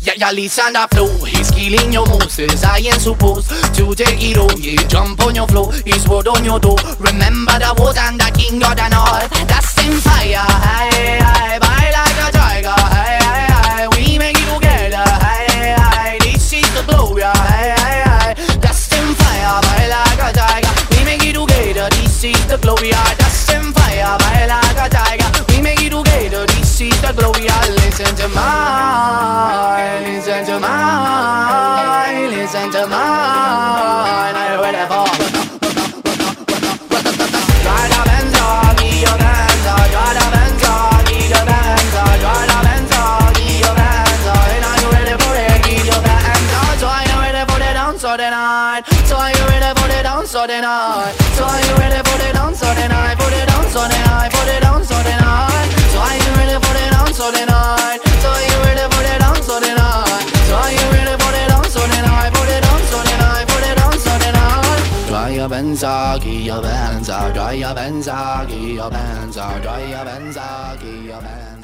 Yeah, listen the flow. He's killing your moves. I ain't supposed to take it all. Yeah, jump on your flow. He's word on your door. Remember the wars and the king of the north. That's in fire. Hey, hey, bite like a tiger. Hey, hey, hey, we make it together. Hey, hey, this is the glow. Yeah, hey, hey, hey, that's in fire. Bite like a tiger. We make it together. This is the glow. Yeah, that's in fire. Bite like a tiger. We make it together. This is the glow. Yeah, listen to mine. Listen to mine. Listen to mine. I'm ready for. So are you ready for the dance or the night? So are you ready for the dance or the night? For the dance or the night? For the dance or the night? So are you ready for the dance or the night? So are you ready for the dance or the night? So are you ready for the dance or the night? For the dance or the night? For the dance or the night? Dry your benza, give your benza, dry your benza, give your benza, dry your benza, give your benza.